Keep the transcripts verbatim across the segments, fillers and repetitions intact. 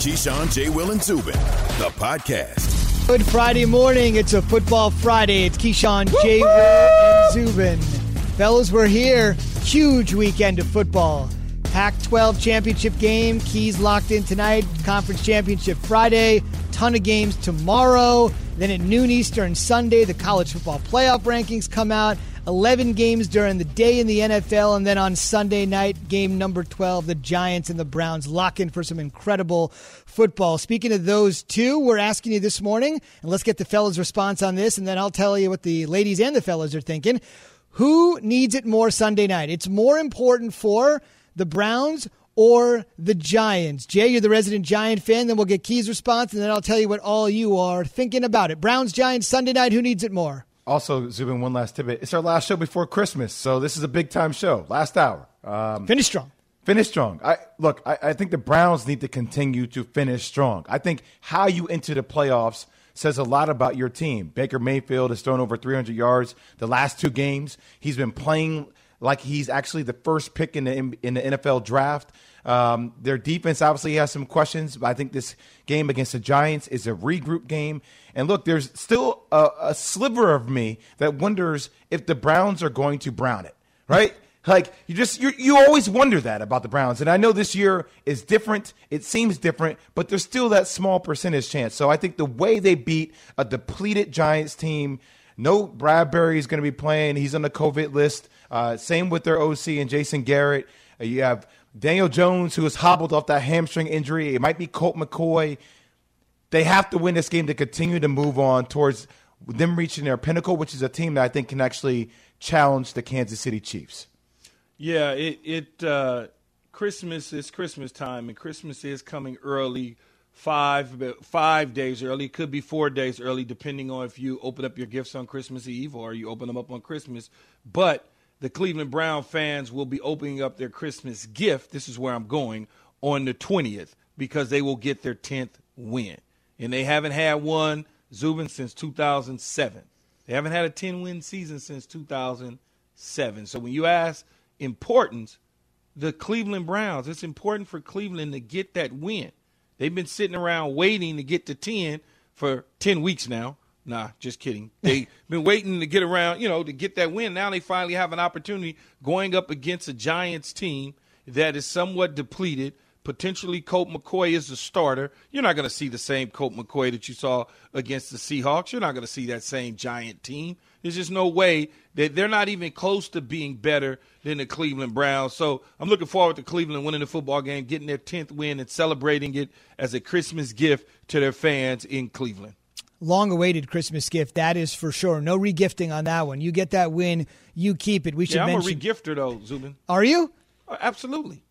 Keyshawn, J. Will, and Zubin, the podcast. Good Friday morning. It's a football Friday. It's Keyshawn, J. Will, and Zubin. Fellas, we're here. Huge weekend of football. Pac twelve championship game. Keys locked in tonight. Conference championship Friday. Ton of games tomorrow. Then at noon Eastern Sunday, the college football playoff rankings come out. eleven games during the day in the N F L. And then on Sunday night, game number twelve, the Giants and the Browns lock in for some incredible football. Speaking of those two, we're asking you this morning, and let's get the fellas' response on this, and then I'll tell you what the ladies and the fellas are thinking. Who needs it more Sunday night? It's more important for the Browns or the Giants? Jay, you're the resident Giant fan. Then we'll get Key's response, and then I'll tell you what all you are thinking about it. Browns, Giants, Sunday night. Who needs it more? Also, Zubin, one last tidbit. It's our last show before Christmas, so this is a big-time show. Last hour. Um, finish strong. Finish strong. I, look, I, I think the Browns need to continue to finish strong. I think how you enter the playoffs says a lot about your team. Baker Mayfield has thrown over three hundred yards the last two games. He's been playing like he's actually the first pick in the in the N F L draft. Um, their defense obviously has some questions, but I think this game against the Giants is a regroup game. And look, there's still a, a sliver of me that wonders if the Browns are going to brown it, right? Like you just you you always wonder that about the Browns. And I know this year is different. It seems different, but there's still that small percentage chance. So I think the way they beat a depleted Giants team, no Bradbury is going to be playing. He's on the COVID list. Uh, same with their O C and Jason Garrett. Uh, you have Daniel Jones, who is hobbled off that hamstring injury. It might be Colt McCoy. They have to win this game to continue to move on towards them reaching their pinnacle, which is a team that I think can actually challenge the Kansas City Chiefs. Yeah, it, it uh, Christmas is Christmas time, and Christmas is coming early, five five days early. It could be four days early, depending on if you open up your gifts on Christmas Eve or you open them up on Christmas. But the Cleveland Brown fans will be opening up their Christmas gift, this is where I'm going, on the twentieth, because they will get their tenth win. And they haven't had one, Zubin, since two thousand seven. They haven't had a ten-win season since two thousand seven. So when you ask importance, the Cleveland Browns, it's important for Cleveland to get that win. They've been sitting around waiting to get to ten for ten weeks now. Nah, just kidding. They've been waiting to get around, you know, to get that win. Now they finally have an opportunity going up against a Giants team that is somewhat depleted. Potentially Colt McCoy is the starter. You're not going to see the same Colt McCoy that you saw against the Seahawks. You're not going to see that same Giant team. There's just no way that they're not even close to being better than the Cleveland Browns. So I'm looking forward to Cleveland winning the football game, getting their tenth win, and celebrating it as a Christmas gift to their fans in Cleveland. Long-awaited Christmas gift, that is for sure. No regifting on that one. You get that win, you keep it. We should yeah, I'm mention. a regifter, though, Zubin. Are you? Uh, absolutely.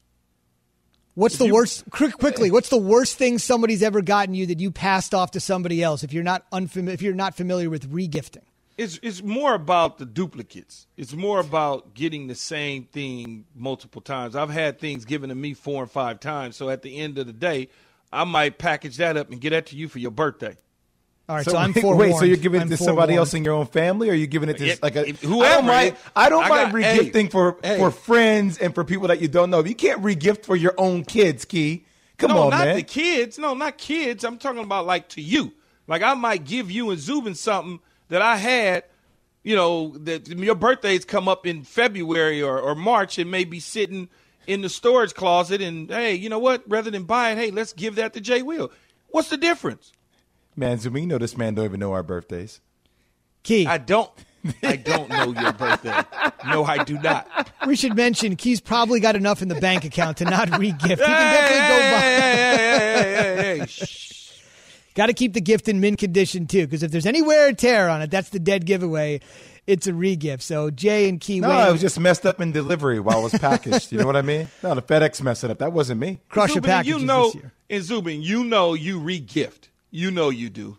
What's if the you, worst? Quickly, what's the worst thing somebody's ever gotten you that you passed off to somebody else? If you're not unfamiliar, if you're not familiar with regifting, it's it's more about the duplicates. It's more about getting the same thing multiple times. I've had things given to me four and five times. So at the end of the day, I might package that up and get that to you for your birthday. All right, so, so I'm wait, forewarned. Wait, so you're giving it I'm to forewarned. somebody else in your own family, or are you giving it to It, like a it, whoever? I don't mind. I don't I mind got, regifting hey, for hey. for friends and for people that you don't know. You can't regift for your own kids, Key. Come no, on, not man. the kids. No, not kids. I'm talking about like to you. Like I might give you and Zubin something that I had. You know, that your birthdays come up in February or, or March and may be sitting in the storage closet. And hey, you know what? Rather than buy it, hey, let's give that to Jay Will. What's the difference? Man, Zubin, you know this man don't even know our birthdays. Key. I don't. I don't know your birthday. No, I do not. We should mention Key's probably got enough in the bank account to not re-gift. He can Hey, definitely hey, go buy. hey, hey, hey, hey, hey. Shh. Got to keep the gift in mint condition too, because if there's any wear or tear on it, that's the dead giveaway. It's a re-gift. So Jay and Key. No, Wayne, it was just messed up in delivery while it was packaged. You know what I mean? No, the FedEx messed it up. That wasn't me. crush your Zubin, packages you know, this year. and Zubin, you know you re-gift. You know you do.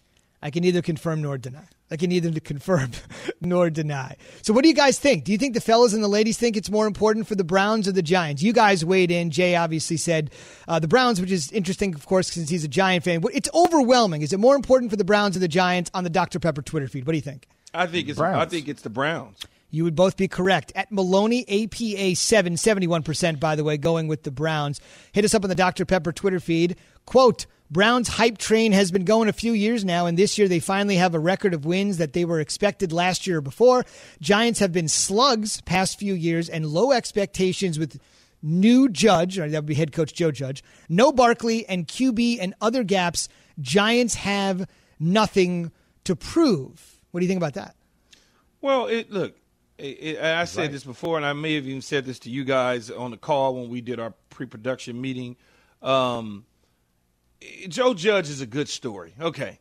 I can neither confirm nor deny. I can neither confirm nor deny. So what do you guys think? Do you think the fellas and the ladies think it's more important for the Browns or the Giants? You guys weighed in. Jay obviously said uh, the Browns, which is interesting, of course, since he's a Giant fan. It's overwhelming. Is it more important for the Browns or the Giants on the Doctor Pepper Twitter feed? What do you think? I think it's Browns. I think it's the Browns. You would both be correct. At Maloney A P A seven, seventy-one percent, by the way, going with the Browns. Hit us up on the Doctor Pepper Twitter feed. Quote, Browns hype train has been going a few years now, and this year they finally have a record of wins that they were expected last year or before. Giants have been slugs past few years and low expectations with new Judge, or that would be head coach Joe Judge, no Barkley and Q B and other gaps. Giants have nothing to prove. What do you think about that? Well, it look, it, it, I said right. this before, and I may have even said this to you guys on the call when we did our pre-production meeting. Um, Joe Judge is a good story. Okay.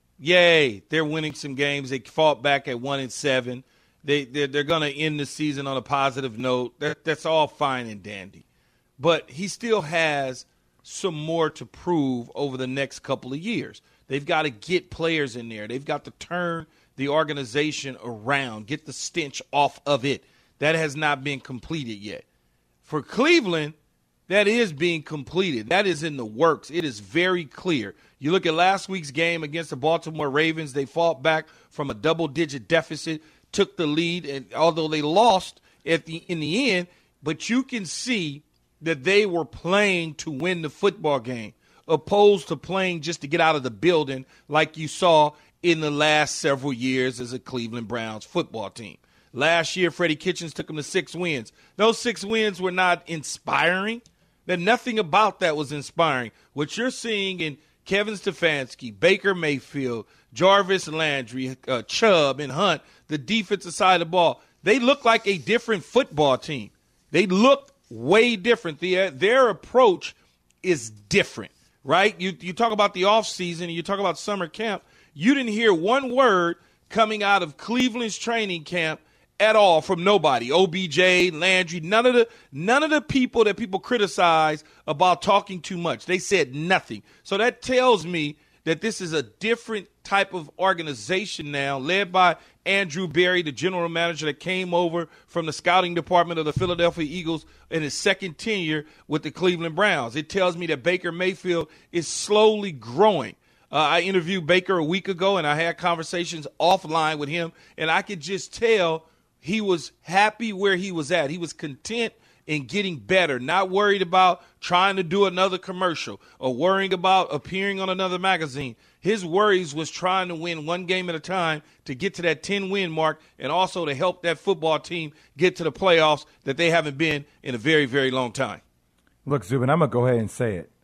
Yay. They're winning some games. They fought back at one and seven. They, they're, they're going to end the season on a positive note. That, that's all fine and dandy. But he still has some more to prove over the next couple of years. They've got to get players in there. They've got to turn the organization around, get the stench off of it. That has not been completed yet. For Cleveland, that is being completed. That is in the works. It is very clear. You look at last week's game against the Baltimore Ravens, they fought back from a double-digit deficit, took the lead, and although they lost at the in the end, but you can see that they were playing to win the football game, opposed to playing just to get out of the building like you saw in the last several years as a Cleveland Browns football team. Last year, Freddie Kitchens took them to six wins. Those six wins were not inspiring. That nothing about that was inspiring. What you're seeing in Kevin Stefanski, Baker Mayfield, Jarvis Landry, uh, Chubb, and Hunt, the defensive side of the ball, they look like a different football team. They look way different. The, their approach is different, right? You, you talk about the offseason and you talk about summer camp. You didn't hear one word coming out of Cleveland's training camp at all from nobody. O B J, Landry, none of the none of the people that people criticize about talking too much. They said nothing. So that tells me that this is a different type of organization now, led by Andrew Berry, the general manager that came over from the scouting department of the Philadelphia Eagles in his second tenure with the Cleveland Browns. It tells me that Baker Mayfield is slowly growing. Uh, I interviewed Baker a week ago, and I had conversations offline with him, and I could just tell he was happy where he was at. He was content in getting better, not worried about trying to do another commercial or worrying about appearing on another magazine. His worries was trying to win one game at a time to get to that ten-win mark and also to help that football team get to the playoffs that they haven't been in a very, very long time. Look, Zubin, I'm going to go ahead and say it.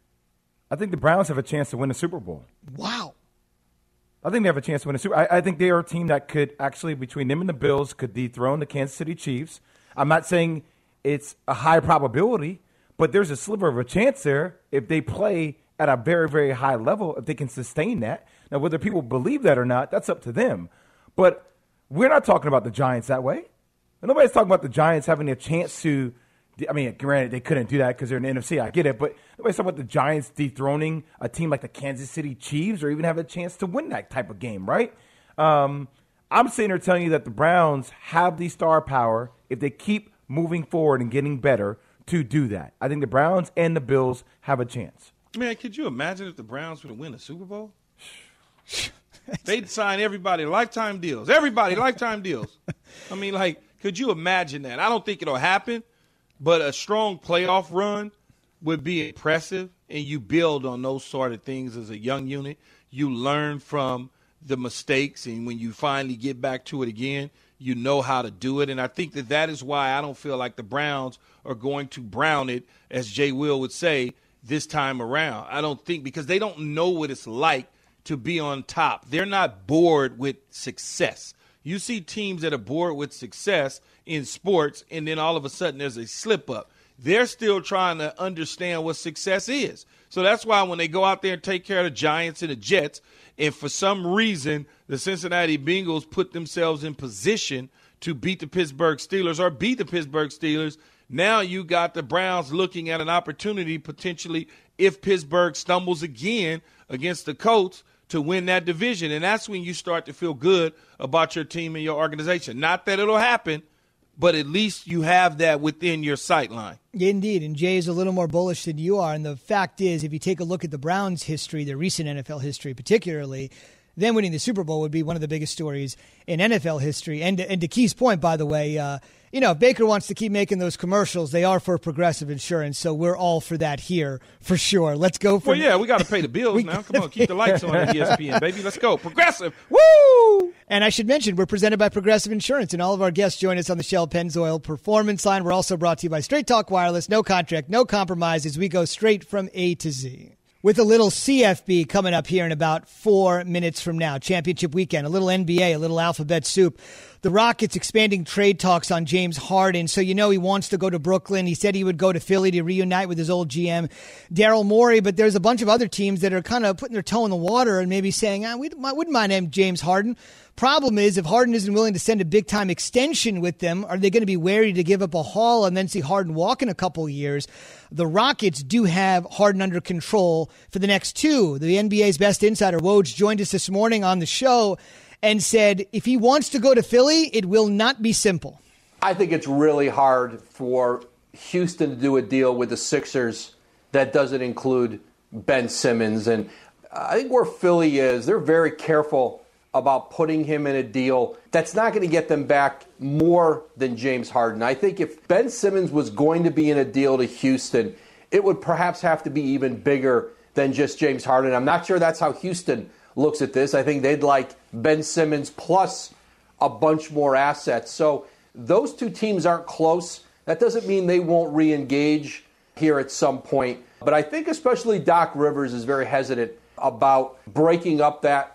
I think the Browns have a chance to win the Super Bowl. Wow. I think they have a chance to win a Super Bowl. I, I think they are a team that could actually, between them and the Bills, could dethrone the Kansas City Chiefs. I'm not saying it's a high probability, but there's a sliver of a chance there if they play at a very, very high level, if they can sustain that. Now, whether people believe that or not, that's up to them. But we're not talking about the Giants that way. And nobody's talking about the Giants having a chance to – I mean, granted, they couldn't do that because they're in the N F C. I get it. But nobody's talking about the Giants dethroning a team like the Kansas City Chiefs or even have a chance to win that type of game, right? Um, I'm sitting here telling you that the Browns have the star power if they keep moving forward and getting better to do that. I think the Browns and the Bills have a chance. Man, could you imagine if the Browns would win a Super Bowl? They'd sign everybody lifetime deals. Everybody lifetime deals. I mean, like, could you imagine that? I don't think it'll happen. But a strong playoff run would be impressive, and you build on those sort of things as a young unit. You learn from the mistakes, and when you finally get back to it again, you know how to do it. And I think that that is why I don't feel like the Browns are going to brown it, as Jay Will would say, this time around. I don't think, because they don't know what it's like to be on top. They're not bored with success. You see teams that are bored with success in sports, and then all of a sudden there's a slip up. They're still trying to understand what success is. So that's why when they go out there and take care of the Giants and the Jets, and for some reason the Cincinnati Bengals put themselves in position to beat the Pittsburgh Steelers or beat the Pittsburgh Steelers, now you got the Browns looking at an opportunity potentially if Pittsburgh stumbles again against the Colts to win that division. And that's when you start to feel good about your team and your organization. Not that it'll happen, but at least you have that within your sight line. Indeed, and Jay is a little more bullish than you are. And the fact is, if you take a look at the Browns' history, their recent N F L history particularly, Then winning the Super Bowl would be one of the biggest stories in N F L history. And, and to Key's point, by the way, uh, you know, if Baker wants to keep making those commercials, they are for Progressive Insurance, so we're all for that here, for sure. Let's go for Well, yeah, we got to pay the bills now. Come on, keep the lights on at E S P N, baby. Let's go. Progressive. Woo! And I should mention, we're presented by Progressive Insurance, and all of our guests join us on the Shell Pennzoil Performance Line. We're also brought to you by Straight Talk Wireless. No contract, no compromise, as we go straight from A to Z. With a little C F B coming up here in about four minutes from now. Championship weekend, a little N B A, a little alphabet soup. The Rockets expanding trade talks on James Harden. So you know he wants to go to Brooklyn. He said he would go to Philly to reunite with his old G M, Daryl Morey. But there's a bunch of other teams that are kind of putting their toe in the water and maybe saying, ah, we wouldn't mind him, James Harden. Problem is, if Harden isn't willing to send a big-time extension with them, are they going to be wary to give up a haul and then see Harden walk in a couple years? The Rockets do have Harden under control for the next two. The N B A's best insider, Woj, joined us this morning on the show and said if he wants to go to Philly, it will not be simple. I think it's really hard for Houston to do a deal with the Sixers that doesn't include Ben Simmons. And I think where Philly is, they're very careful about putting him in a deal that's not going to get them back more than James Harden. I think if Ben Simmons was going to be in a deal to Houston, it would perhaps have to be even bigger than just James Harden. I'm not sure that's how Houston looks at this. I think they'd like Ben Simmons plus a bunch more assets. So those two teams aren't close. That doesn't mean they won't re-engage here at some point. But I think especially Doc Rivers is very hesitant about breaking up that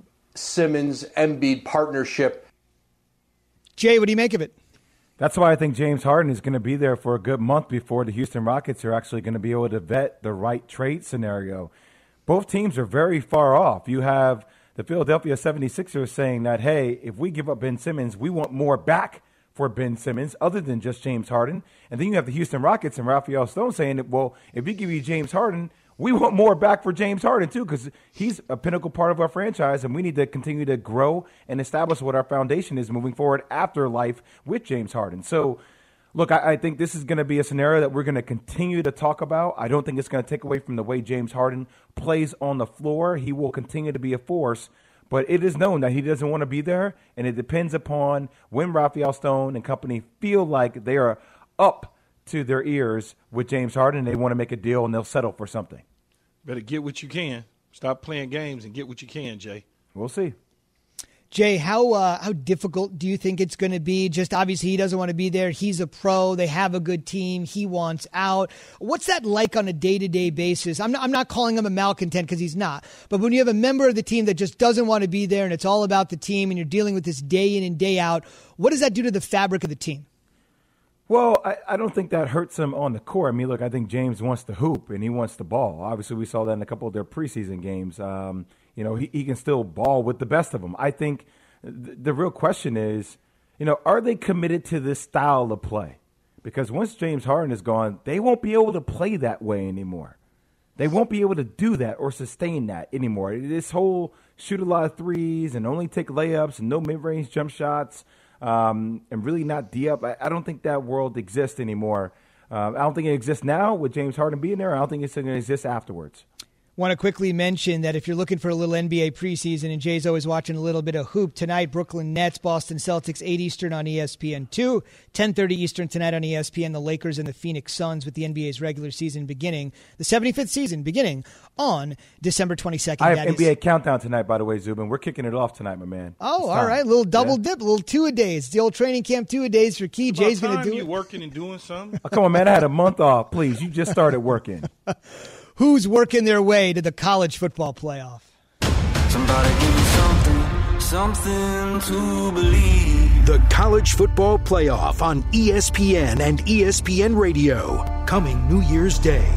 Simmons-Embiid partnership. Jay, what do you make of it? That's why I think James Harden is going to be there for a good month before the Houston Rockets are actually going to be able to vet the right trade scenario. Both teams are very far off. You have the Philadelphia seventy-sixers saying that, hey, if we give up Ben Simmons, we want more back for Ben Simmons other than just James Harden. And then you have the Houston Rockets and Rafael Stone saying that, well, if we give you James Harden, we want more back for James Harden, too, because he's a pinnacle part of our franchise, and we need to continue to grow and establish what our foundation is moving forward after life with James Harden. So, look, I, I think this is going to be a scenario that we're going to continue to talk about. I don't think it's going to take away from the way James Harden plays on the floor. He will continue to be a force, but it is known that he doesn't want to be there, and it depends upon when Rafael Stone and company feel like they are up to their ears with James Harden, they want to make a deal, and they'll settle for something. Better get what you can. Stop playing games and get what you can, Jay. We'll see. Jay, how uh, how difficult do you think it's going to be? Just obviously he doesn't want to be there. He's a pro. They have a good team. He wants out. What's that like on a day-to-day basis? I'm not, I'm not calling him a malcontent because he's not. But when you have a member of the team that just doesn't want to be there and it's all about the team and you're dealing with this day in and day out, what does that do to the fabric of the team? Well, I, I don't think that hurts him on the court. I mean, look, I think James wants to hoop and he wants the ball. Obviously, we saw that in a couple of their preseason games. Um, you know, he, he can still ball with the best of them. I think th- the real question is, you know, are they committed to this style of play? Because once James Harden is gone, they won't be able to play that way anymore. They won't be able to do that or sustain that anymore. This whole shoot a lot of threes and only take layups and no mid-range jump shots, Um, and really not D-up. I, I don't think that world exists anymore. Um, I don't think it exists now with James Harden being there. I don't think it's going to exist afterwards. Want to quickly mention that if you're looking for a little N B A preseason, and Jay's always watching a little bit of hoop, tonight Brooklyn Nets, Boston Celtics, eight Eastern on E S P N two, ten thirty Eastern tonight on E S P N, the Lakers and the Phoenix Suns with the N B A's regular season beginning, the seventy-fifth season beginning on December twenty-second. I have that N B A is... countdown tonight, by the way, Zubin. We're kicking it off tonight, my man. Oh, all right. A little double yeah. dip, a little two-a-days. The old training camp two-a-days for Key. Jay's going to do you it. working and doing something? Oh, come on, man. I had a month off. Please, you just started working. Who's working their way to the college football playoff? Somebody give me something, something to believe. The College Football Playoff on E S P N and E S P N Radio, coming New Year's Day.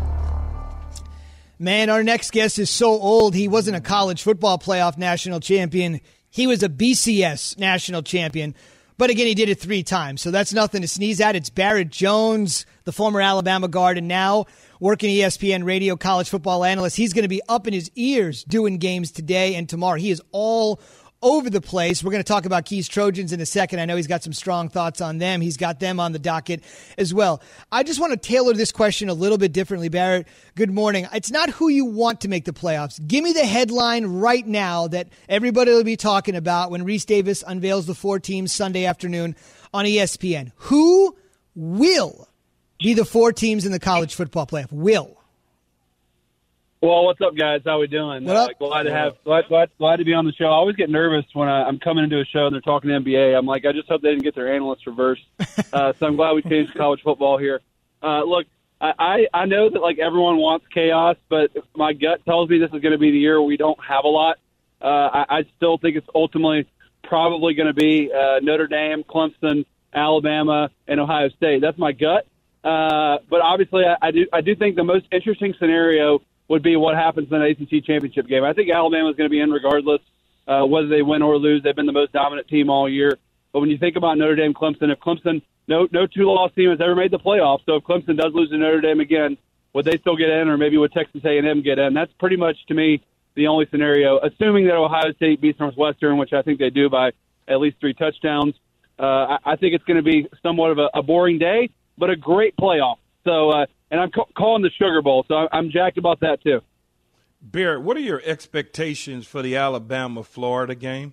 Man, our next guest is so old, he wasn't a college football playoff national champion. He was a B C S national champion. But again, he did it three times, so that's nothing to sneeze at. It's Barrett Jones, the former Alabama guard, and now working E S P N radio college football analyst. He's going to be up in his ears doing games today and tomorrow. He is all over the place. We're going to talk about Keys Trojans in a second. I know he's got some strong thoughts on them. He's got them on the docket as well. I just want to tailor this question a little bit differently, Barrett. Good morning. It's not who you want to make the playoffs. Give me the headline right now that everybody will be talking about when Reese Davis unveils the four teams Sunday afternoon on E S P N. Who will be the four teams in the college football playoff? Will. Well, what's up, guys? How we doing? What up? Uh, glad to have glad, glad, glad to be on the show. I always get nervous when I, I'm coming into a show and they're talking N B A. I'm like, I just hope they didn't get their analysts reversed. uh, so I'm glad we changed college football here. Uh, look, I, I I know that like everyone wants chaos, but my gut tells me this is going to be the year where we don't have a lot. Uh, I, I still think it's ultimately probably going to be uh, Notre Dame, Clemson, Alabama, and Ohio State. That's my gut. Uh, but obviously, I, I do I do think the most interesting scenario would be what happens in the A C C championship game. I think Alabama is going to be in regardless, uh, whether they win or lose. They've been the most dominant team all year. But when you think about Notre Dame, Clemson, if Clemson, no no two-loss team has ever made the playoffs, so if Clemson does lose to Notre Dame again, would they still get in, or maybe would Texas A and M get in? That's pretty much, to me, the only scenario, assuming that Ohio State beats Northwestern, which I think they do by at least three touchdowns. Uh, I, I think it's going to be somewhat of a, a boring day, but a great playoff. So, uh, and I'm ca- calling the Sugar Bowl, so I'm jacked about that too. Barrett, what are your expectations for the Alabama-Florida game?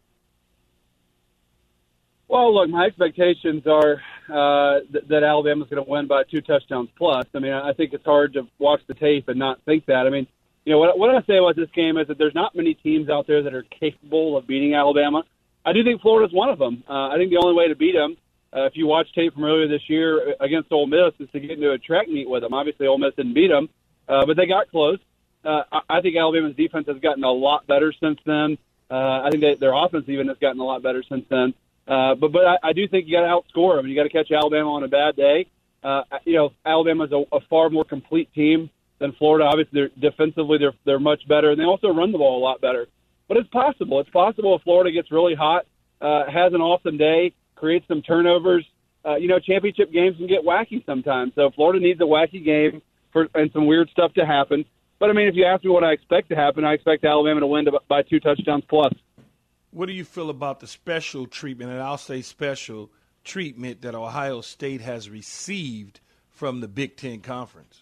Well, look, my expectations are uh, th- that Alabama's going to win by two touchdowns plus. I mean, I think it's hard to watch the tape and not think that. I mean, you know, what, what I say about this game is that there's not many teams out there that are capable of beating Alabama. I do think Florida's one of them. Uh, I think the only way to beat them, Uh, if you watch tape from earlier this year against Ole Miss, is to get into a track meet with them. Obviously, Ole Miss didn't beat them, uh, but they got close. Uh, I, I think Alabama's defense has gotten a lot better since then. Uh, I think they, their offense even has gotten a lot better since then. Uh, but but I, I do think you got to outscore them. You got to catch Alabama on a bad day. Uh, you know, Alabama's a, a far more complete team than Florida. Obviously, they're, defensively they're they're much better, and they also run the ball a lot better. But it's possible. It's possible if Florida gets really hot, uh, has an awesome day, create some turnovers. Uh, you know, championship games can get wacky sometimes. So Florida needs a wacky game for and some weird stuff to happen. But, I mean, if you ask me what I expect to happen, I expect Alabama to win to, by two touchdowns plus. What do you feel about the special treatment, and I'll say special treatment, that Ohio State has received from the Big Ten Conference?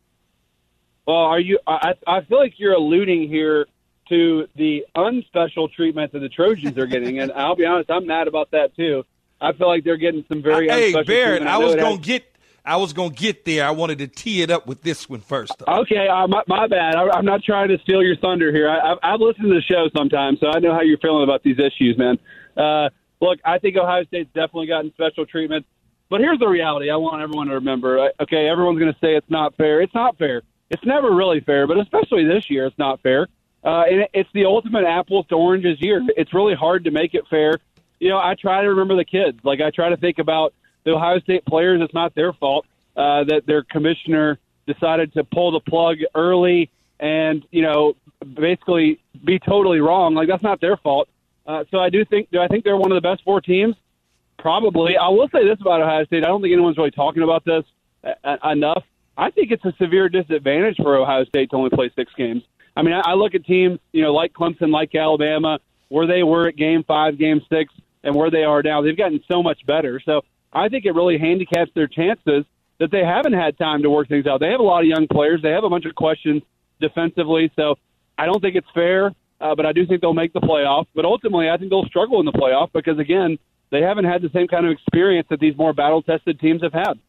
Well, are you? I, I feel like you're alluding here to the unspecial treatment that the Trojans are getting, and I'll be honest, I'm mad about that too. I feel like they're getting some very uh, hey, unspecial Barrett, treatment. I, I was gonna has- get, I was gonna get there. I wanted to tee it up with this one first. Though. Okay, uh, my, my bad. I, I'm not trying to steal your thunder here. I, I've, I've listened to the show sometimes, so I know how you're feeling about these issues, man. Uh, look, I think Ohio State's definitely gotten special treatment, but here's the reality. I want everyone to remember. Okay, everyone's going to say it's not fair. It's not fair. It's never really fair, but especially this year, it's not fair. Uh, and it's the ultimate apples to oranges year. It's really hard to make it fair. You know, I try to remember the kids. Like, I try to think about the Ohio State players. It's not their fault uh, that their commissioner decided to pull the plug early and, you know, basically be totally wrong. Like, that's not their fault. Uh, so I do think, do I think they're one of the best four teams? Probably. I will say this about Ohio State. I don't think anyone's really talking about this uh, enough. I think it's a severe disadvantage for Ohio State to only play six games. I mean, I look at teams, you know, like Clemson, like Alabama, where they were at game five, game six, and where they are now. They've gotten so much better. So I think it really handicaps their chances that they haven't had time to work things out. They have a lot of young players. They have a bunch of questions defensively. So I don't think it's fair, uh, but I do think they'll make the playoff. But ultimately, I think they'll struggle in the playoff because, again, they haven't had the same kind of experience that these more battle-tested teams have had.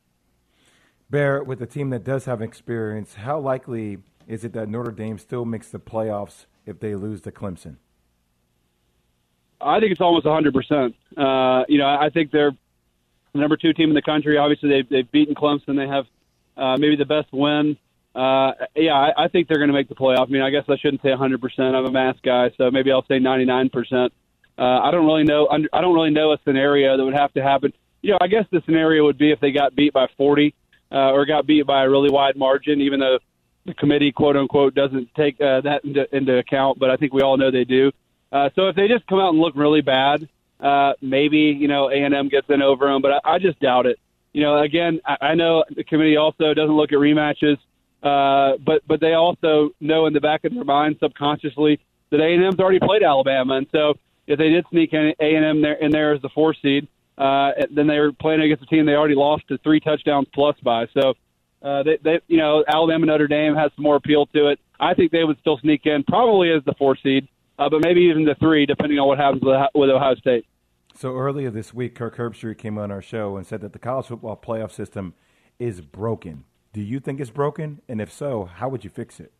Barrett, with a team that does have experience, how likely is it that Notre Dame still makes the playoffs if they lose to Clemson? I think it's almost one hundred percent. Uh, you know, I think they're the number two team in the country. Obviously, they've, they've beaten Clemson. They have uh, maybe the best win. Uh, yeah, I, I think they're going to make the playoff. I mean, I guess I shouldn't say one hundred percent. I'm a math guy, so maybe I'll say ninety-nine percent. Uh, I don't really know. I don't really know a scenario that would have to happen. You know, I guess the scenario would be if they got beat by forty uh, or got beat by a really wide margin, even though the committee, quote unquote, doesn't take uh, that into, into account. But I think we all know they do. Uh, so if they just come out and look really bad, uh, maybe, you know, A and M gets in over them. But I, I just doubt it. You know, again, I, I know the committee also doesn't look at rematches, uh, but but they also know in the back of their mind subconsciously that A and M's already played Alabama. And so if they did sneak A and M there in there as the four seed, uh, then they were playing against a team they already lost to three touchdowns plus by. So, uh, they, they, you know, Alabama Notre Dame has some more appeal to it. I think they would still sneak in, probably as the four seed, uh, but maybe even the three, depending on what happens with, with Ohio State. So earlier this week, Kirk Herbstreit came on our show and said that the college football playoff system is broken. Do you think it's broken? And if so, how would you fix it?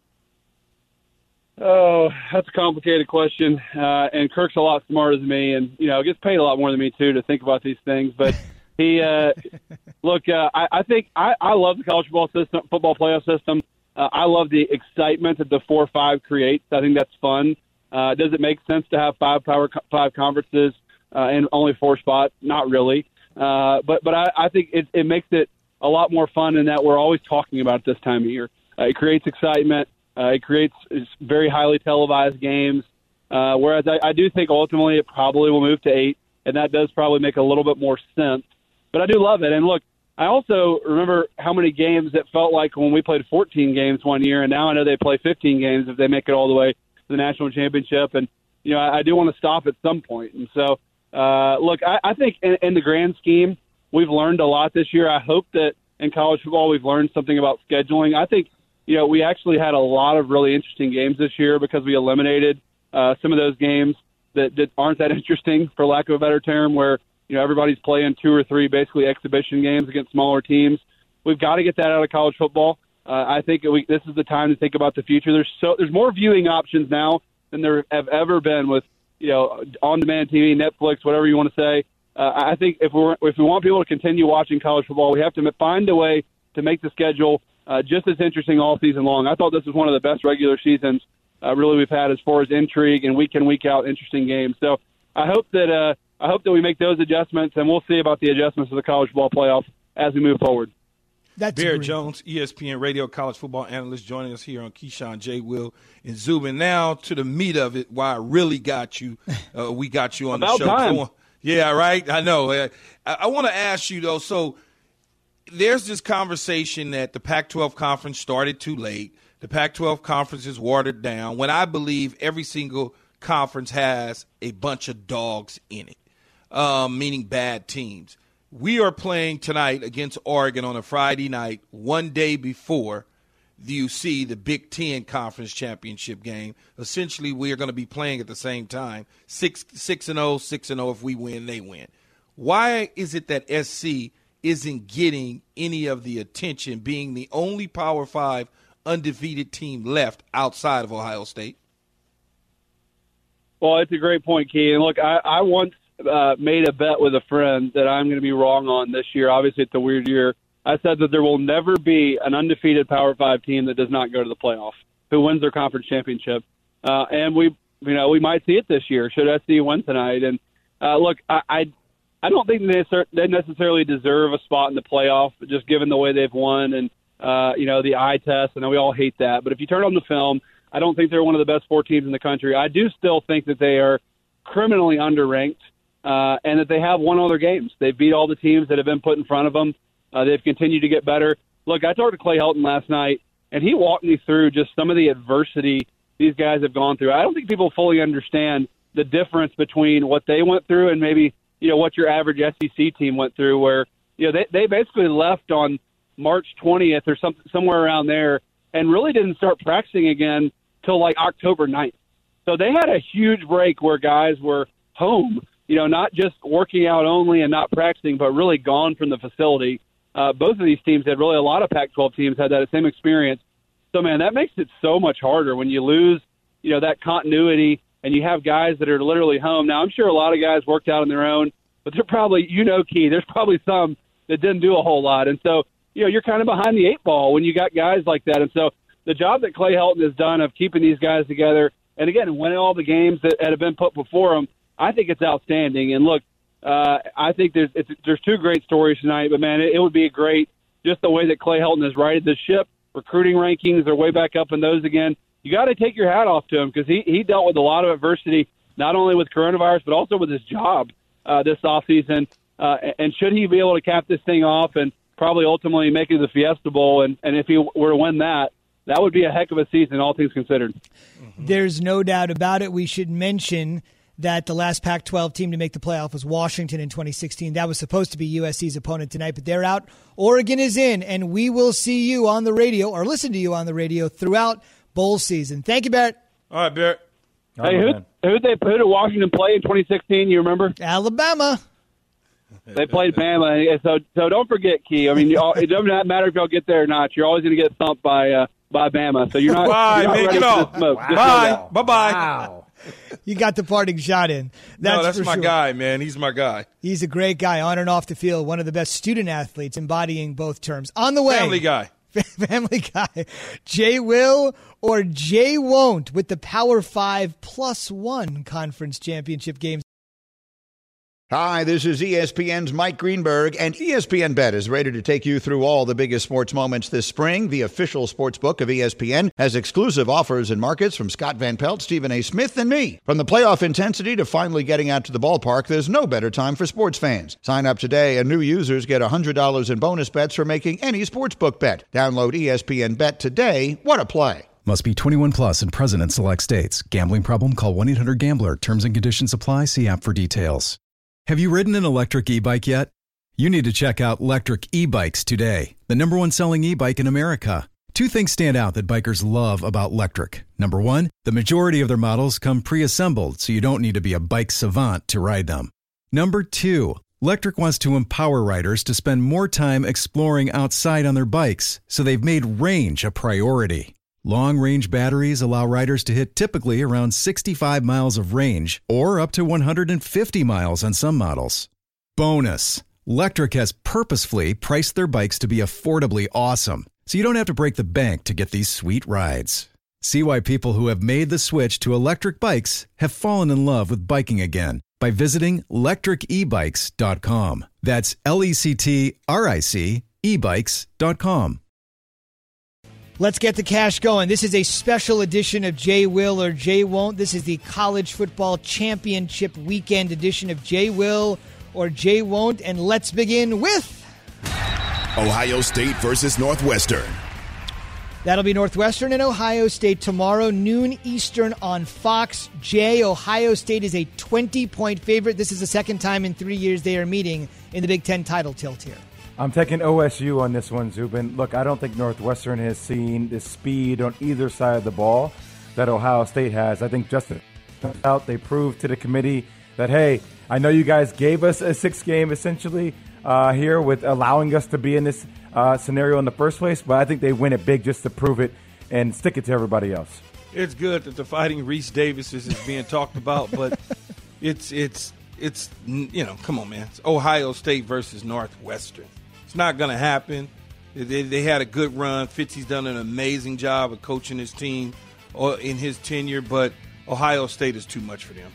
Oh, that's a complicated question. Uh, and Kirk's a lot smarter than me, and you know, gets paid a lot more than me too to think about these things. But he, uh, look, uh, I, I think I, I love the college football system, football playoff system. Uh, I love the excitement that the four five creates. I think that's fun. Uh, does it make sense to have five power five conferences uh, and only four spots? Not really. Uh, but but I, I think it, it makes it a lot more fun in that we're always talking about it this time of year. Uh, it creates excitement. Uh, it creates very highly televised games, uh, whereas I, I do think ultimately it probably will move to eight, and that does probably make a little bit more sense. But I do love it. And, look, I also remember how many games it felt like when we played fourteen games one year, and now I know they play fifteen games if they make it all the way to the national championship. And, you know, I, I do want to stop at some point. And so, uh, look, I, I think in, in the grand scheme, we've learned a lot this year. I hope that in college football we've learned something about scheduling. I think, you know, we actually had a lot of really interesting games this year because we eliminated uh, some of those games that, that aren't that interesting, for lack of a better term, where, you know, everybody's playing two or three basically exhibition games against smaller teams. We've got to get that out of college football. Uh, I think we, this is the time to think about the future. There's so there's more viewing options now than there have ever been with, you know, on-demand T V, Netflix, whatever you want to say. Uh, I think if we if we want people to continue watching college football, we have to find a way to make the schedule Uh, just as interesting all season long. I thought this was one of the best regular seasons uh, really we've had as far as intrigue and week in, week out interesting games. So I hope that uh, I hope that we make those adjustments, and we'll see about the adjustments to the college football playoff as we move forward. That's Bear great. Jones, E S P N Radio college football analyst, joining us here on Keyshawn, J. Will, and Zubin. Now to the meat of it, why I really got you. Uh, we got you on About the show. time. On, yeah, right. I know. I, I want to ask you though. So there's this conversation that the Pac twelve conference started too late. The Pac twelve conference is watered down, when I believe every single conference has a bunch of dogs in it, um, meaning bad teams. We are playing tonight against Oregon on a Friday night, one day before you see the Big Ten Conference Championship game. Essentially, we are going to be playing at the same time, six six and oh, six and oh. If we win, they win. Why is it that S C isn't getting any of the attention, being the only Power Five undefeated team left outside of Ohio State? Well, it's a great point, Key. And look, I, I once uh, made a bet with a friend that I'm going to be wrong on this year. Obviously, it's a weird year. I said that there will never be an undefeated Power Five team that does not go to the playoff, who wins their conference championship. Uh, and we, you know, we might see it this year should S C win tonight. And uh, look, I. I I don't think they necessarily deserve a spot in the playoff, just given the way they've won and, uh, you know, the eye test. I know we all hate that. But if you turn on the film, I don't think they're one of the best four teams in the country. I do still think that they are criminally underranked uh, and that they have won all their games. They've beat all the teams that have been put in front of them. Uh, they've continued to get better. Look, I talked to Clay Helton last night, and he walked me through just some of the adversity these guys have gone through. I don't think people fully understand the difference between what they went through and maybe – you know, what your average S E C team went through, where, you know, they, they basically left on March twentieth or some, somewhere around there and really didn't start practicing again till like October ninth. So they had a huge break where guys were home, you know, not just working out only and not practicing, but really gone from the facility. Uh, both of these teams had really, a lot of Pac twelve teams had that same experience. So, man, that makes it so much harder when you lose, you know, that continuity and you have guys that are literally home. Now, I'm sure a lot of guys worked out on their own, but they're probably, you know, Key, there's probably some that didn't do a whole lot. And so, you know, you're kind of behind the eight ball when you got guys like that. And so the job that Clay Helton has done of keeping these guys together and, again, winning all the games that, that have been put before them, I think it's outstanding. And, look, uh, I think there's it's, there's two great stories tonight, but, man, it, it would be a great, just the way that Clay Helton has righted the ship. Recruiting rankings are way back up in those again. You got to take your hat off to him because he, he dealt with a lot of adversity, not only with coronavirus, but also with his job uh, this offseason. Uh, and should he be able to cap this thing off and probably ultimately make it to the Fiesta Bowl, and, and if he were to win that, that would be a heck of a season, all things considered. There's no doubt about it. We should mention that the last Pac twelve team to make the playoff was Washington in twenty sixteen. That was supposed to be U S C's opponent tonight, but they're out. Oregon is in, and we will see you on the radio or listen to you on the radio throughout bowl season. Thank you, Barrett. All right, Barrett. Hey, who who they who did Washington play in twenty sixteen? You remember? Alabama. They played Bama, so so don't forget, Key. I mean, you all, it doesn't matter if y'all get there or not. You're always going to get thumped by uh, by Bama. So you're not. Bye, you're not man. ready Get for off. the smoke. Wow. Just Bye. know that. Bye. Bye. Wow. You got the parting shot in. That's no, that's for my sure. guy, man. He's my guy. He's a great guy on and off the field. One of the best student athletes, embodying both terms. On the way, Family guy. Family guy. Jay will or Jay won't with the Power Five plus one conference championship games. Hi, this is E S P N's Mike Greenberg, and E S P N Bet is ready to take you through all the biggest sports moments this spring. The official sports book of E S P N has exclusive offers and markets from Scott Van Pelt, Stephen A. Smith, and me. From the playoff intensity to finally getting out to the ballpark, there's no better time for sports fans. Sign up today, and new users get one hundred dollars in bonus bets for making any sportsbook bet. Download E S P N Bet today. What a play. Must be twenty-one plus and present in select states. Gambling problem? Call one eight hundred gambler. Terms and conditions apply. See app for details. Have you ridden an electric e-bike yet? You need to check out Lectric E-Bikes today, the number one selling e-bike in America. Two things stand out that bikers love about Lectric. Number one, the majority of their models come pre-assembled, so you don't need to be a bike savant to ride them. Number two, Lectric wants to empower riders to spend more time exploring outside on their bikes, so they've made range a priority. Long-range batteries allow riders to hit typically around sixty-five miles of range or up to one hundred fifty miles on some models. Bonus, Lectric has purposefully priced their bikes to be affordably awesome, so you don't have to break the bank to get these sweet rides. See why people who have made the switch to electric bikes have fallen in love with biking again by visiting lectric e bikes dot com. That's L E C T R I C e bikes dot com. Let's get the cash going. This is a special edition of Jay Will or Jay Won't. This is the College Football Championship Weekend edition of Jay Will or Jay Won't. And let's begin with Ohio State versus Northwestern. That'll be Northwestern and Ohio State tomorrow, noon Eastern on Fox. Jay, Ohio State is a twenty-point favorite. This is the second time in three years they are meeting in the Big Ten title tilt here. I'm taking O S U on this one, Zubin. Look, I don't think Northwestern has seen the speed on either side of the ball that Ohio State has. I think just out, they proved to the committee that, hey, I know you guys gave us a six-game essentially uh, here with allowing us to be in this uh, scenario in the first place, but I think they win it big just to prove it and stick it to everybody else. It's good that the Fighting Reese Davises is being talked about, but it's it's it's you know, come on, man. It's Ohio State versus Northwestern. It's not going to happen. They, they had a good run. Fitzy's done an amazing job of coaching his team in his tenure, but Ohio State is too much for them.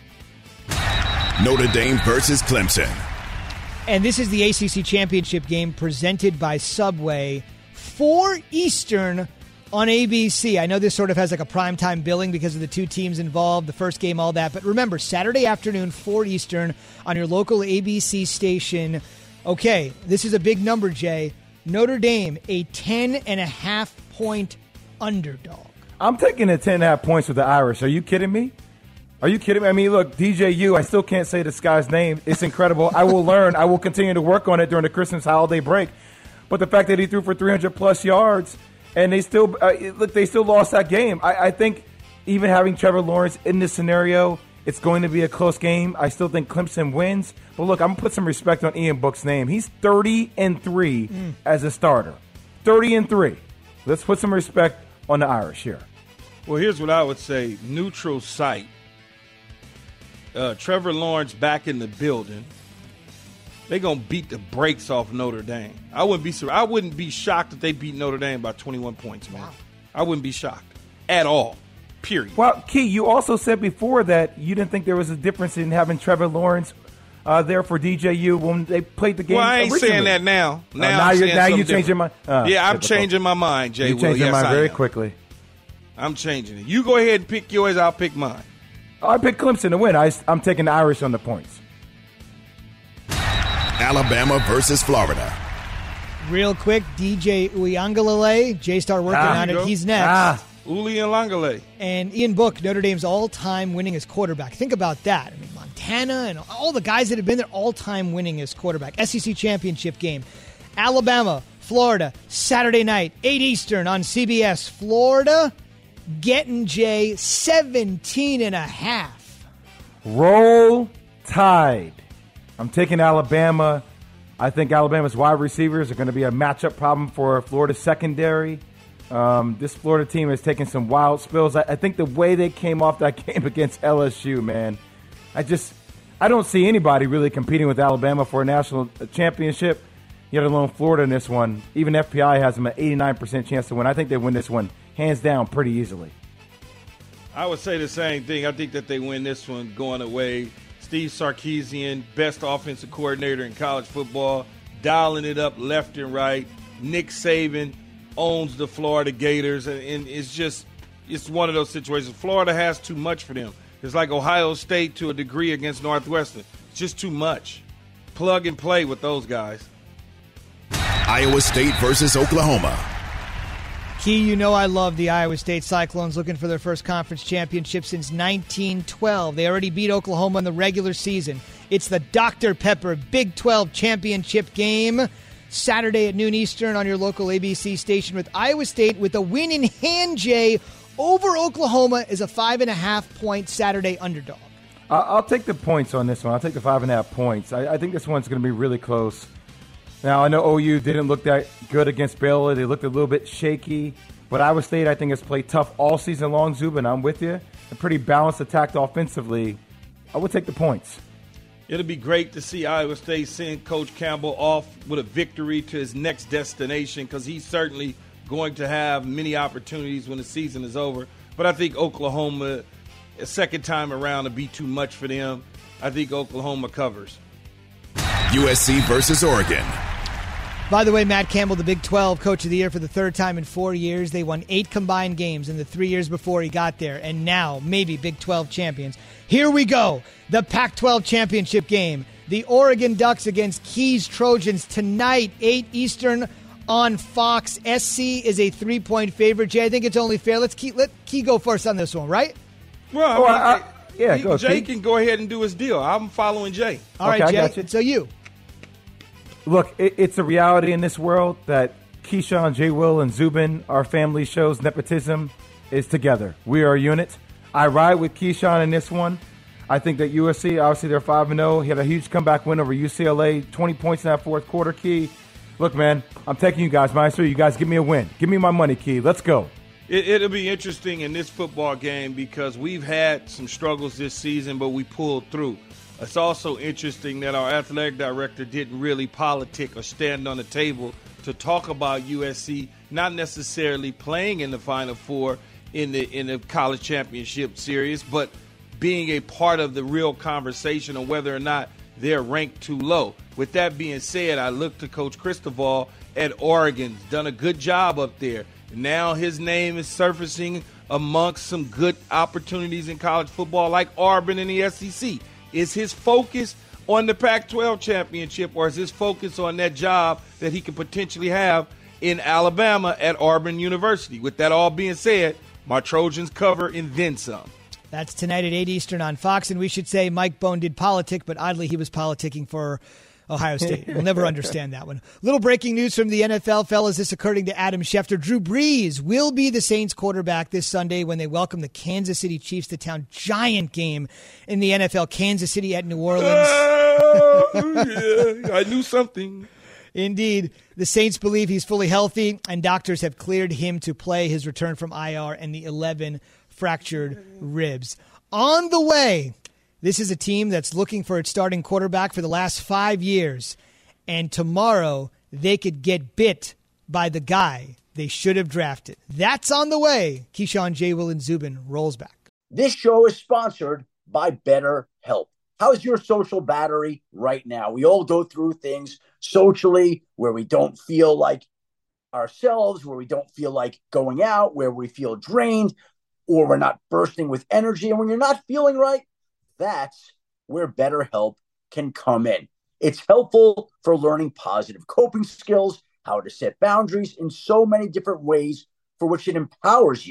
Notre Dame versus Clemson. And this is the A C C Championship game presented by Subway, four Eastern on A B C. I know this sort of has like a primetime billing because of the two teams involved, the first game, all that. But remember, Saturday afternoon, four Eastern on your local A B C station. Okay, this is a big number, Jay. Notre Dame, a ten and a half point underdog. I'm taking the ten and a half points with the Irish. Are you kidding me? Are you kidding me? I mean, look, D J U, I still can't say this guy's name. It's incredible. I will learn. I will continue to work on it during the Christmas holiday break. But the fact that he threw for three hundred plus yards and they still uh, look, they still lost that game. I, I think even having Trevor Lawrence in this scenario, it's going to be a close game. I still think Clemson wins. But look, I'm going to put some respect on Ian Book's name. He's thirty and three mm. as a starter. thirty and three. Let's put some respect on the Irish here. Well, here's what I would say. Neutral site. Uh, Trevor Lawrence back in the building. They're going to beat the brakes off Notre Dame. I wouldn't be I wouldn't be shocked if they beat Notre Dame by twenty-one points, man. Wow. I wouldn't be shocked at all. Period. Well, Key, you also said before that you didn't think there was a difference in having Trevor Lawrence uh, there for D J U when they played the game. Well, I ain't originally. saying that now. Now, uh, now I'm you're saying now you something change your mind. Uh, yeah, I'm typical. changing my mind, Jay. You Will. changed your yes, mind I very am. quickly. I'm changing it. You go ahead and pick yours. I'll pick mine. I picked Clemson to win. I, I'm taking the Irish on the points. Alabama versus Florida. Real quick, D J Uiagalelei. Jay started working ah, on it. He's next. Ah. Uli and Langale. And Ian Book, Notre Dame's all-time winningest quarterback. Think about that. I mean, Montana and all the guys that have been there, all-time winningest quarterback. S E C championship game. Alabama, Florida, Saturday night, eight Eastern on C B S. Florida getting Jay seventeen and a half. Roll Tide. I'm taking Alabama. I think Alabama's wide receivers are going to be a matchup problem for Florida's secondary. Um, this Florida team has taken some wild spills. I, I think the way they came off that game against L S U, man, I just I don't see anybody really competing with Alabama for a national championship, yet alone Florida in this one. Even F P I has them an eighty-nine percent chance to win. I think they win this one hands down pretty easily. I would say the same thing. I think that they win this one going away. Steve Sarkisian, best offensive coordinator in college football, dialing it up left and right. Nick Saban owns the Florida Gators, and, and it's just it's one of those situations. Florida has too much for them. It's like Ohio State to a degree against Northwestern. It's just too much. Plug and play with those guys. Iowa State versus Oklahoma. Key, you know I love the Iowa State Cyclones, looking for their first conference championship since nineteen twelve. They already beat Oklahoma in the regular season. It's the Doctor Pepper Big twelve championship game, Saturday at noon Eastern on your local A B C station, with Iowa State with a win in hand, Jay, over Oklahoma as a five and a half point Saturday underdog. I'll take the points on this one. I'll take the five and a half points. I, I think this one's going to be really close. Now, I know O U didn't look that good against Baylor. They looked a little bit shaky. But Iowa State, I think, has played tough all season long, Zubin. I'm with you. A pretty balanced attack offensively. I would take the points. It'll be great to see Iowa State send Coach Campbell off with a victory to his next destination, because he's certainly going to have many opportunities when the season is over. But I think Oklahoma, a second time around, will be too much for them. I think Oklahoma covers. U S C versus Oregon. By the way, Matt Campbell, the Big twelve Coach of the Year for the third time in four years. They won eight combined games in the three years before he got there, and now maybe Big twelve champions. Here we go, the Pac twelve championship game. The Oregon Ducks against Keys Trojans tonight, eight Eastern on Fox. S C is a three-point favorite. Jay, I think it's only fair. Let's keep, let Key go first on this one, right? Well, I oh, mean, I, I, yeah, he, go, Jay Key. can go ahead and do his deal. I'm following Jay. All okay, right, Jay. I got you. So you. Look, it, it's a reality in this world that Keyshawn, J. Will, and Zubin, our family shows, nepotism is together. We are a unit. I ride with Keyshawn in this one. I think that U S C, obviously they're five and oh. He had a huge comeback win over U C L A, twenty points in that fourth quarter, Key. Look, man, I'm taking you guys. Maestro, you guys give me a win. Give me my money, Key. Let's go. It, it'll be interesting in this football game because we've had some struggles this season, but we pulled through. It's also interesting that our athletic director didn't really politic or stand on the table to talk about U S C not necessarily playing in the Final Four in the in the college championship series, but being a part of the real conversation on whether or not they're ranked too low. With that being said, I look to Coach Cristobal at Oregon. He's done a good job up there. Now his name is surfacing amongst some good opportunities in college football like Auburn and the S E C. Is his focus on the Pac twelve championship, or is his focus on that job that he could potentially have in Alabama at Auburn University? With that all being said, my Trojans cover and then some. That's tonight at eight Eastern on Fox, and we should say Mike Bone did politic, but oddly he was politicking for Ohio State. We'll never understand that one. Little breaking news from the N F L, fellas. This according to Adam Schefter. Drew Brees will be the Saints quarterback this Sunday when they welcome the Kansas City Chiefs to town. Giant game in the N F L. Kansas City at New Orleans. Oh, yeah, I knew something. Indeed. The Saints believe he's fully healthy, and doctors have cleared him to play his return from I R and the eleven fractured ribs. On the way, this is a team that's looking for its starting quarterback for the last five years. And tomorrow, they could get bit by the guy they should have drafted. That's on the way. Keyshawn, J. Will, and Zubin rolls back. This show is sponsored by BetterHelp. How's your social battery right now? We all go through things socially where we don't feel like ourselves, where we don't feel like going out, where we feel drained, or we're not bursting with energy. And when you're not feeling right, that's where BetterHelp can come in. It's helpful for learning positive coping skills, how to set boundaries in so many different ways, for which it empowers you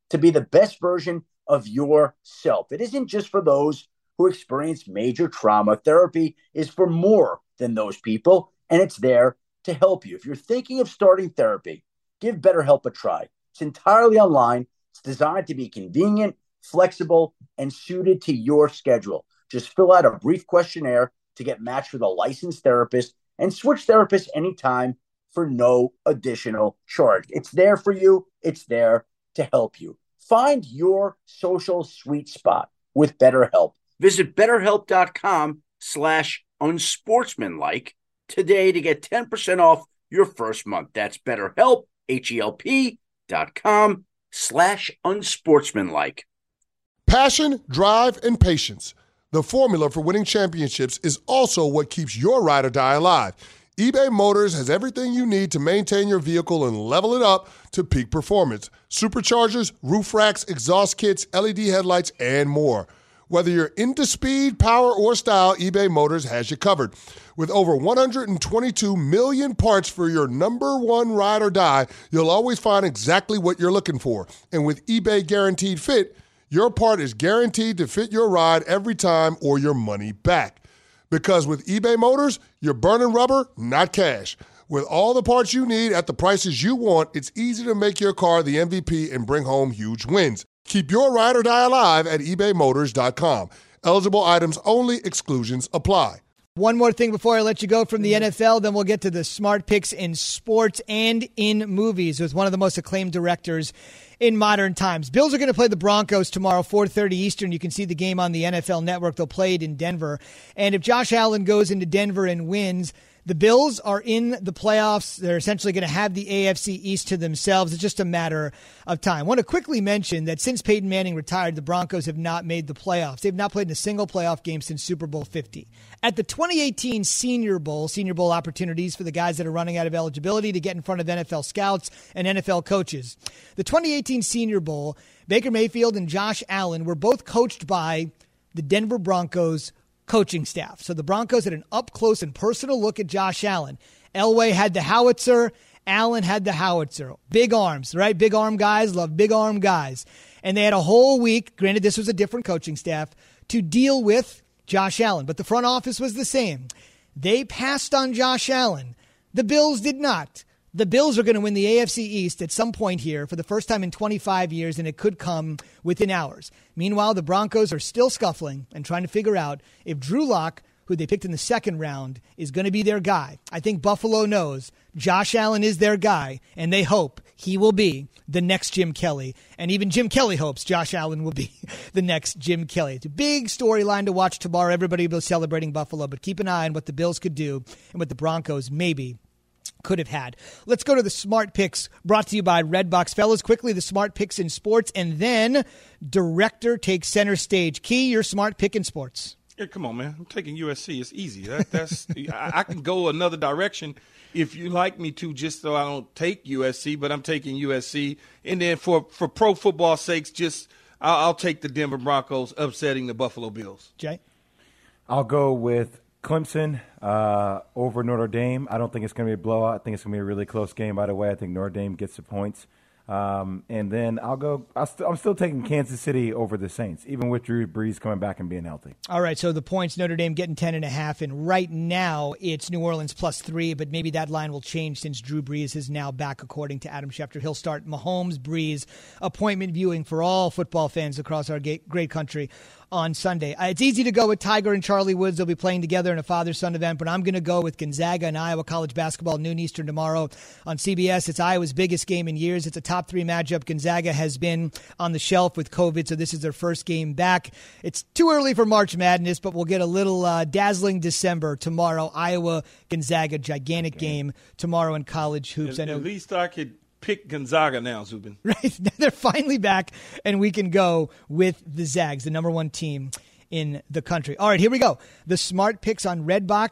to be the best version of yourself. It isn't just for those who experience major trauma. Therapy is for more than those people, and it's there to help you. If you're thinking of starting therapy, give BetterHelp a try. It's entirely online. It's designed to be convenient, flexible, and suited to your schedule. Just fill out a brief questionnaire to get matched with a licensed therapist and switch therapists anytime for no additional charge. It's there for you. It's there to help you. Find your social sweet spot with BetterHelp. Visit betterhelp.com slash unsportsmanlike today to get ten percent off your first month. That's BetterHelp, H-E-L-P dot com slash unsportsmanlike. Passion, drive, and patience. The formula for winning championships is also what keeps your ride or die alive. eBay Motors has everything you need to maintain your vehicle and level it up to peak performance. Superchargers, roof racks, exhaust kits, L E D headlights, and more. Whether you're into speed, power, or style, eBay Motors has you covered. With over one hundred twenty-two million parts for your number one ride or die, you'll always find exactly what you're looking for. And with eBay Guaranteed Fit, your part is guaranteed to fit your ride every time or your money back. Because with eBay Motors, you're burning rubber, not cash. With all the parts you need at the prices you want, it's easy to make your car the M V P and bring home huge wins. Keep your ride or die alive at ebay motors dot com. Eligible items only. Exclusions apply. One more thing before I let you go from the N F L, then we'll get to the smart picks in sports and in movies with one of the most acclaimed directors in modern times. Bills are going to play the Broncos tomorrow, four thirty Eastern. You can see the game on the N F L Network. They'll play it in Denver. And if Josh Allen goes into Denver and wins, the Bills are in the playoffs. They're essentially going to have the A F C East to themselves. It's just a matter of time. I want to quickly mention that since Peyton Manning retired, the Broncos have not made the playoffs. They've not played in a single playoff game since Super Bowl fifty. At the twenty eighteen Senior Bowl, Senior Bowl opportunities for the guys that are running out of eligibility to get in front of N F L scouts and N F L coaches. The twenty eighteen Senior Bowl, Baker Mayfield and Josh Allen were both coached by the Denver Broncos coaching staff. So the Broncos had an up-close and personal look at Josh Allen. Elway had the howitzer. Allen had the howitzer. Big arms, right? Big arm guys love big arm guys. And they had a whole week, granted this was a different coaching staff, to deal with Josh Allen. But the front office was the same. They passed on Josh Allen. The Bills did not. The Bills are going to win the A F C East at some point here for the first time in twenty-five years, and it could come within hours. Meanwhile, the Broncos are still scuffling and trying to figure out if Drew Lock, who they picked in the second round, is going to be their guy. I think Buffalo knows Josh Allen is their guy, and they hope he will be the next Jim Kelly. And even Jim Kelly hopes Josh Allen will be the next Jim Kelly. It's a big storyline to watch tomorrow. Everybody will be celebrating Buffalo, but keep an eye on what the Bills could do and what the Broncos maybe could have had. Let's go to the smart picks brought to you by Redbox. Fellas, quickly, the smart picks in sports, and then director takes center stage. Key, your smart pick in sports. Yeah, come on, man. I'm taking U S C. It's easy. That, that's I, I can go another direction if you like me to, just so I don't take U S C, but I'm taking U S C. And then for, for pro football sakes, just I'll, I'll take the Denver Broncos upsetting the Buffalo Bills. Jay? I'll go with Clemson uh, over Notre Dame. I don't think it's going to be a blowout. I think it's going to be a really close game, by the way. I think Notre Dame gets the points. Um, and then I'll go I'll st- I'm still taking Kansas City over the Saints, even with Drew Brees coming back and being healthy. All right, so the points, Notre Dame getting ten and a half, and right now it's New Orleans plus three, but maybe that line will change since Drew Brees is now back, according to Adam Schefter. He'll start Mahomes, Brees, appointment viewing for all football fans across our great country on Sunday. Uh, it's easy to go with Tiger and Charlie Woods. They'll be playing together in a father-son event, but I'm going to go with Gonzaga and Iowa college basketball, noon Eastern tomorrow on C B S. It's Iowa's biggest game in years. It's a top three matchup. Gonzaga has been on the shelf with COVID, so this is their first game back. It's too early for March Madness, but we'll get a little uh, dazzling December tomorrow. Iowa-Gonzaga, gigantic game tomorrow in college hoops. At, I know. At least I could pick Gonzaga now, Zubin. Right. They're finally back, and we can go with the Zags, the number one team in the country. All right, here we go. The smart picks on Redbox.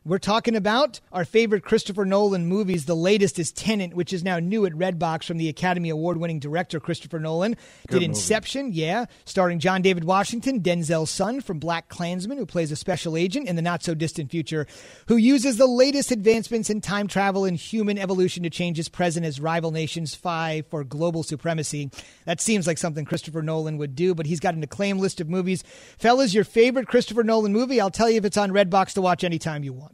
We're talking about our favorite Christopher Nolan movies. The latest is Tenet, which is now new at Redbox from the Academy Award-winning director Christopher Nolan. Good Did Inception, movie. yeah, starring John David Washington, Denzel's son from Black Klansman, who plays a special agent in the not-so-distant future, who uses the latest advancements in time travel and human evolution to change his present as rival nations vie for global supremacy. That seems like something Christopher Nolan would do, but he's got an acclaimed list of movies. Fellas, your favorite Christopher Nolan movie? I'll tell you if it's on Redbox to watch anytime you want.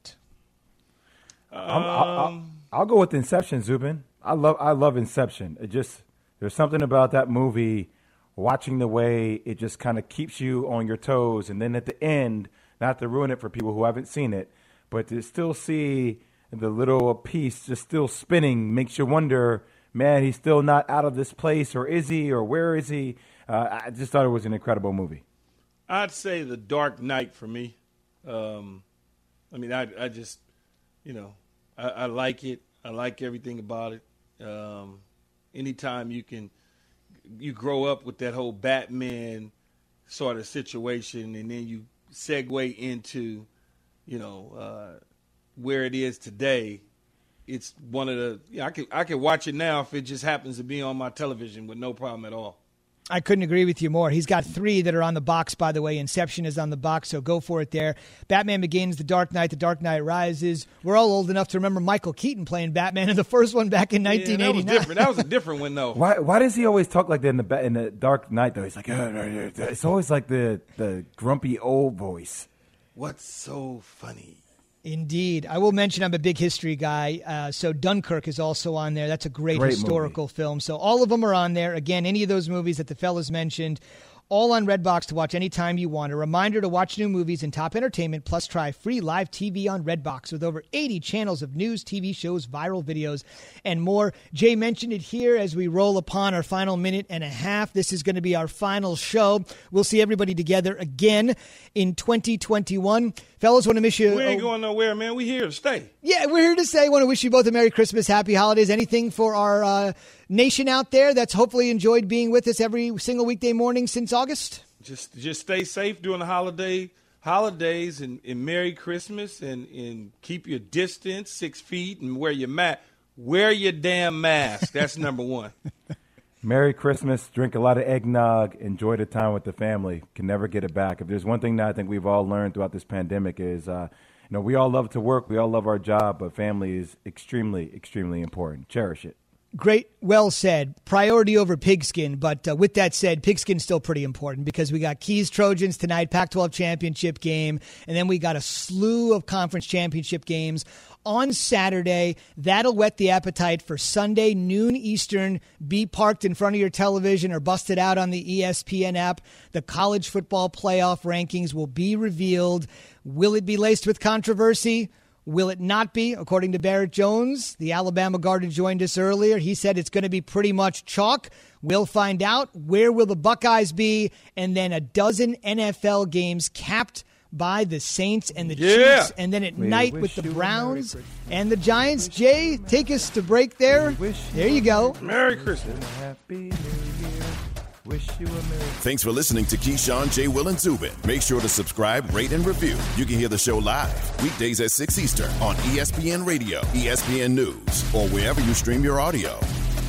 Um, I'll, I'll, I'll go with Inception, Zubin. I love I love Inception. It just there's something about that movie, watching the way it just kind of keeps you on your toes, and then at the end, not to ruin it for people who haven't seen it, but to still see the little piece just still spinning makes you wonder, man, he's still not out of this place, or is he, or where is he? Uh, I just thought it was an incredible movie. I'd say The Dark Knight for me. Um, I mean, I, I just, you know, I, I like it. I like everything about it. Um, anytime you can, you grow up with that whole Batman sort of situation, and then you segue into, you know, uh, where it is today. It's one of the, you know, I could I could watch it now if it just happens to be on my television with no problem at all. I couldn't agree with you more. He's got three that are on the box, by the way. Inception is on the box, so go for it there. Batman Begins, The Dark Knight, The Dark Knight Rises. We're all old enough to remember Michael Keaton playing Batman in the first one back in nineteen eighty-nine. Yeah, that was different. That was a different one, though. Why Why does he always talk like that in the in the Dark Knight, though? He's like, uh, it's always like the, the grumpy old voice. What's so funny? Indeed. I will mention I'm a big history guy, uh, so Dunkirk is also on there. That's a great, great historical movie. film. So all of them are on there. Again, any of those movies that the fellas mentioned, all on Redbox to watch anytime you want. A reminder to watch new movies and top entertainment, plus try free live T V on Redbox with over eighty channels of news, T V shows, viral videos, and more. Jay mentioned it here as we roll upon our final minute and a half. This is going to be our final show. We'll see everybody together again in twenty twenty-one. Fellas, want to miss you. We ain't going nowhere, man. We here to stay. Yeah, we're here to stay. Want to wish you both a Merry Christmas, Happy Holidays. Anything for our uh, nation out there that's hopefully enjoyed being with us every single weekday morning since August? Just just stay safe during the holiday holidays and, and Merry Christmas, and, and keep your distance six feet and wear your mask. Wear your damn mask. That's number one. Merry Christmas. Drink a lot of eggnog. Enjoy the time with the family. Can never get it back. If there's one thing that I think we've all learned throughout this pandemic is, uh, you know, we all love to work. We all love our job, but family is extremely, extremely important. Cherish it. Great. Well said. Priority over pigskin. But uh, with that said, pigskin's still pretty important because we got Keys Trojans tonight, Pac twelve championship game, and then we got a slew of conference championship games on Saturday. That'll whet the appetite for Sunday, noon Eastern. Be parked in front of your television or busted out on the E S P N app. The college football playoff rankings will be revealed. Will it be laced with controversy? Will it not be? According to Barrett Jones, the Alabama guard who joined us earlier, he said it's going to be pretty much chalk. We'll find out. Where will the Buckeyes be? And then a dozen N F L games capped by the Saints and the yeah. Chiefs. And then at We night wish with the you a Browns Merry and the Giants. Jay, take us to break there. There you go. Merry Christmas. Happy New Year. Wish you a Merry Thanks for listening to Keyshawn, J. Will, and Zubin. Make sure to subscribe, rate, and review. You can hear the show live weekdays at six Eastern on E S P N Radio, E S P N News, or wherever you stream your audio.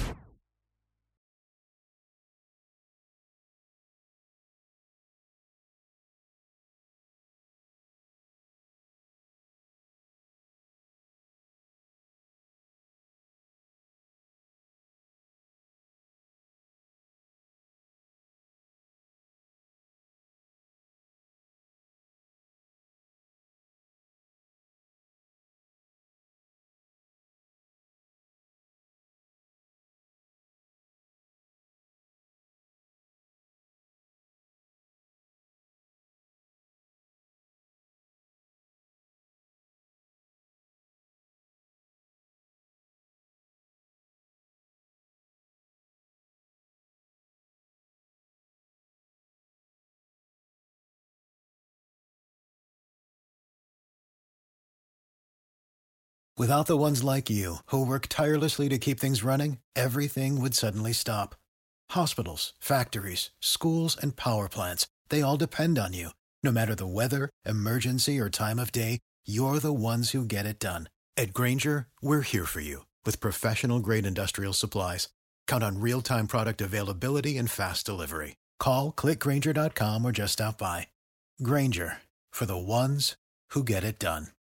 Without the ones like you, who work tirelessly to keep things running, everything would suddenly stop. Hospitals, factories, schools, and power plants, they all depend on you. No matter the weather, emergency, or time of day, you're the ones who get it done. At Grainger, we're here for you with professional-grade industrial supplies. Count on real-time product availability and fast delivery. Call, click Grainger dot com, or just stop by. Grainger, for the ones who get it done.